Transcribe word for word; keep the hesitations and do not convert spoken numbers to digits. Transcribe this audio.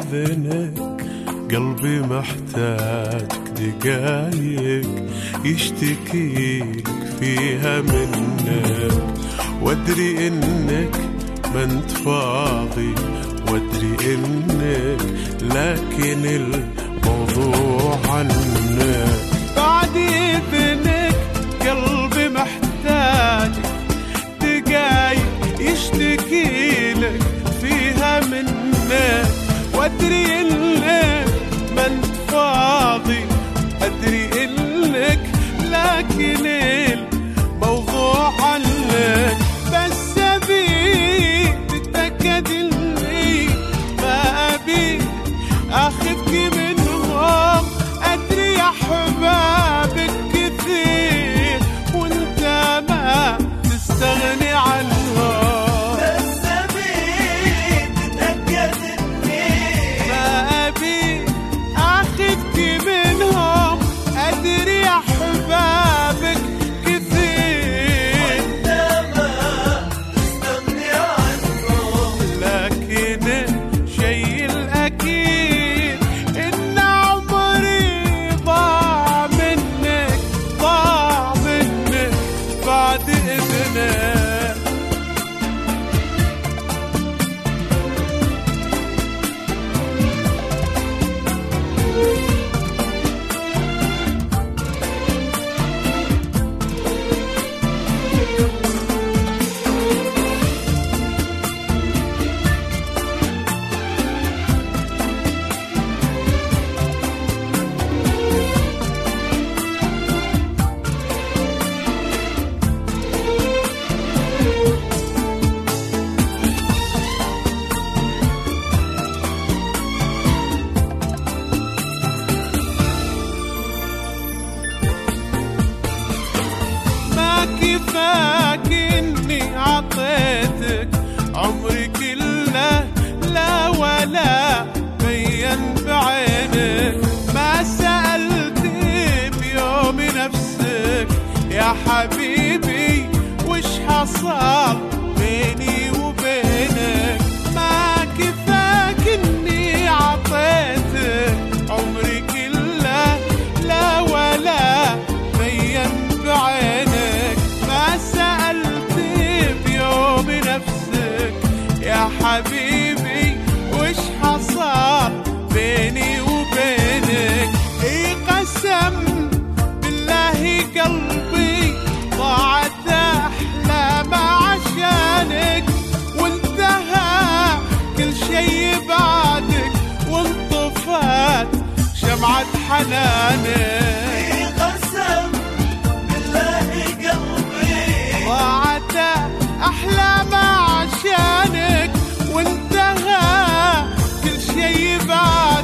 إذنك قلبي محتاج دقايق يشتكيك فيها منك، وادري انك ما انت فاضي، وادري انك لكن الموضوع عنك. بعد إذنك قلبي محتاج دقايق يشتكي لك فيها منك، وادري انك ما انت فاضي، ادري انك لكن الموضوع عنك. بس ابي تتاكد اني ما ابي اخذك منهم، ادري يا حبابك كثير وانت ما تستغني عنهم. كفاك اني عطيتك عمري كله، لا ولا بين بعينك، ما سألت بيوم نفسك يا حبيبي وش حصل بيني وبينك. ما كفاك اني عطيتك عمري كله، لا ولا بين بعينك، ما سألت بيوم نفسك يا حبيبي وش حصل بيني وبينك. اي قسم بالله قلبي ضاعت احلام عشانك، وانتهى كل شي بعدك وانطفت شمعة حنانك. ضاعت أحلام عشانك وانتهى كل شي بعد